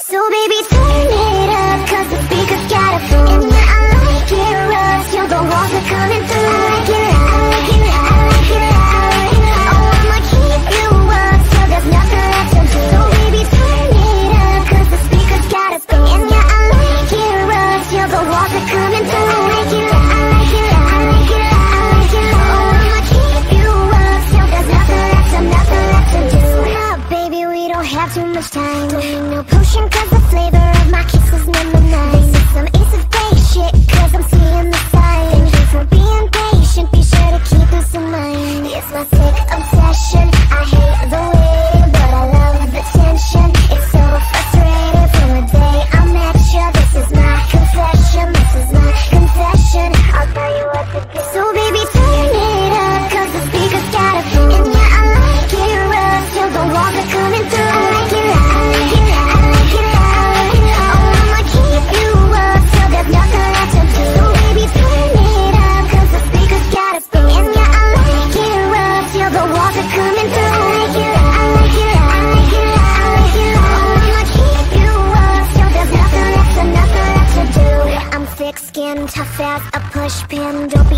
So baby, turn it up, 'cause the speakers got a boom. And yeah, I like it rough, till the walls are coming through. I like it loud, I like it loud, I like it loud, I like it loud. Oh, I'ma keep you up, till there's nothing left to do. So baby, turn it up, 'cause the speakers got a boom. And yeah, I like it rough, till the walls are coming through. I like it loud, I like it loud, I like it loud, I like it loud. Oh, I'ma keep you up, till there's nothing left to do. Nah, baby, we don't have too much time. Don't need no potion, 'cause the flavor of my kiss is number 9. This is some Ace of Base shit, 'cause I'm seeing the sign. Thank you for being patient, be sure to keep this in mind. It's my sick obsession, I hate the waiting, but I love the tension. It's so frustrating from the day I met you. This is my confession, this is my confession. I'll tell you what to do. So baby, turn it up, 'cause the speakers got a boom. And yeah, I like it rough, till the walls are coming through. I like it loud, I like it loud, I like it loud, I like it loud. Oh, I'ma keep you up, till there's nothing left to do. So baby, turn it up, 'cause the speakers got a boom. And yeah, I like it rough, till the walls are coming through. I like it loud, I like it loud, I like it loud, I like it loud. Oh, I'ma keep you up, till there's nothing left to do. I'm thick-skinned, tough as a pushpin. Don't be